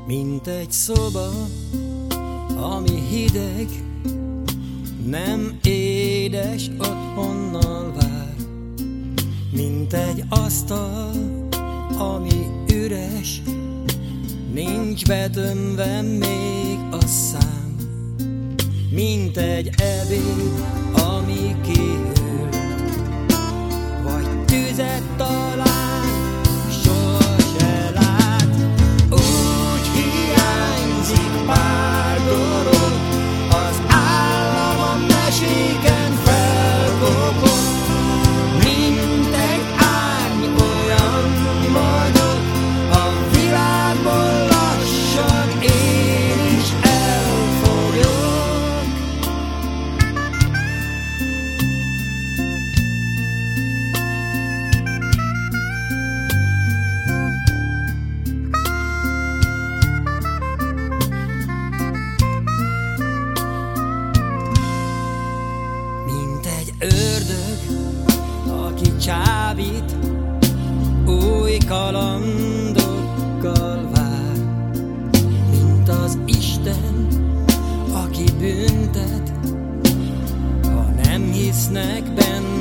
Mint egy szoba, ami hideg, nem édes, otthonnal vár. Mint egy asztal, ami üres, nincs betömve még a szám. Mint egy ebéd, ami kihűlt, vagy tüzet talán soha se lát. Úgy hiányzik pár dolog, az állam a meséken felkopott. Mint egy árny olyan vagyok, a világból lassan én is elfogyok. Mint egy ördög, aki csábít, új kalandokkal vár. Mint az Isten, aki büntet, ha nem hisznek benne.